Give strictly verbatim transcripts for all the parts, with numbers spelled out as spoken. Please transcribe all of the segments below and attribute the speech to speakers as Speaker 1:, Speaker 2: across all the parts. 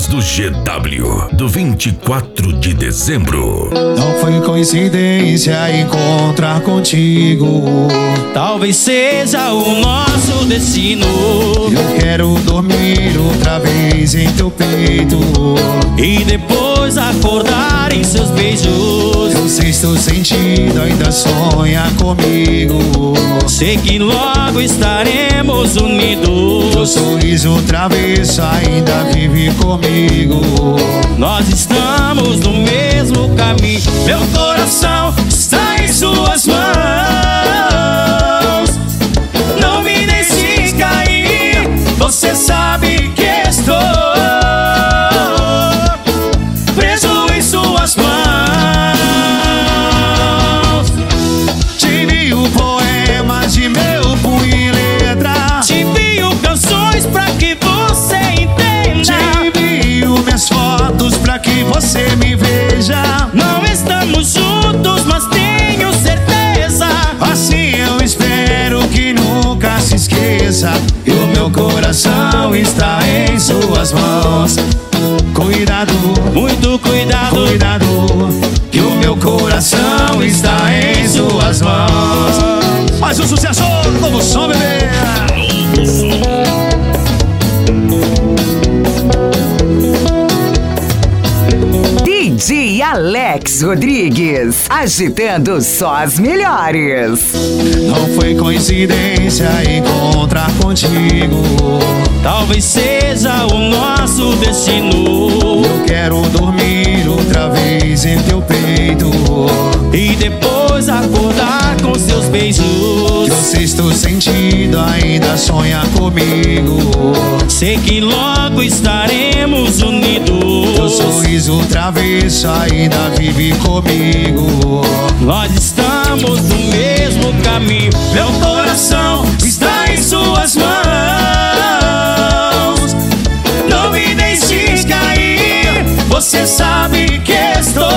Speaker 1: Festas do G W, do vinte e quatro de dezembro.
Speaker 2: Não foi coincidência encontrar contigo.
Speaker 3: Talvez seja o nosso destino.
Speaker 2: Eu quero dormir outra vez em teu peito
Speaker 3: e depois acordar em seus beijos.
Speaker 2: Teu sexto sentido ainda sonha comigo.
Speaker 3: Sei que logo estaremos unidos.
Speaker 2: Teu sorriso travesso ainda vive comigo.
Speaker 3: Nós estamos no mesmo caminho. Meu coração está em suas mãos. Não me deixe cair. Você sabe que estou preso em suas mãos.
Speaker 2: Te envio poemas de meu punho e letra.
Speaker 3: Te envio canções pra que você entenda.
Speaker 2: Te envio minhas fotos pra que você me veja.
Speaker 3: Não estamos juntos, mas tenho certeza.
Speaker 2: Assim eu espero que nunca se esqueça. E o meu coração está em suas mãos. Cuidado,
Speaker 3: muito cuidado,
Speaker 2: cuidado, que o meu coração está em suas mãos. Mais um sucesso, novo som, bebê.
Speaker 4: D J Alex Rodrigues, agitando só as melhores.
Speaker 2: Não foi coincidência encontrar contigo.
Speaker 3: Talvez seja o nosso destino.
Speaker 2: Eu quero dormir outra vez em teu peito
Speaker 3: e depois acordar com seus beijos.
Speaker 2: Teu sexto sentido ainda sonha comigo.
Speaker 3: Sei que logo estaremos unidos.
Speaker 2: Teu sorriso travesso ainda vive comigo.
Speaker 3: Nós estamos no mesmo caminho. Meu coração está em suas mãos. Não me deixes cair. Você sabe que estou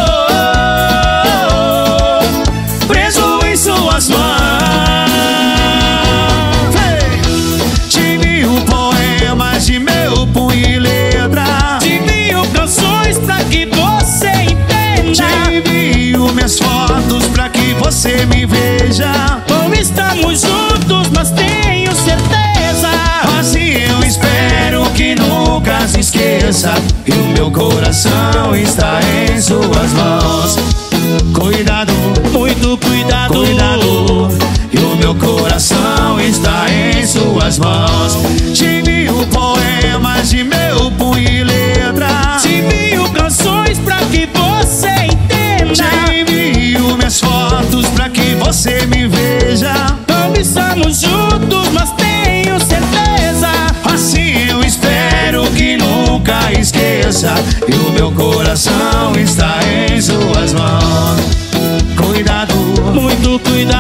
Speaker 3: preso em suas mãos.
Speaker 2: Te envio poemas de meu punho e letra.
Speaker 3: Te envio canções pra que você entenda.
Speaker 2: Te envio minhas fotos pra que você me veja.
Speaker 3: Não estamos juntos, mas tenho certeza.
Speaker 2: Assim eu espero que nunca se esqueça. E o meu coração está em suas mãos. Cuidado,
Speaker 3: muito cuidado,
Speaker 2: cuidado, e o meu coração está em suas mãos. Te envio poemas de meu punho e letra.
Speaker 3: te envio canções pra que você entenda.
Speaker 2: Te envio minhas fotos pra que você me veja.
Speaker 3: Não estamos juntos, mas tenho certeza.
Speaker 2: Assim eu espero que nunca esqueça. E o meu coração está em suas mãos. Cuidado,
Speaker 3: muito cuidado,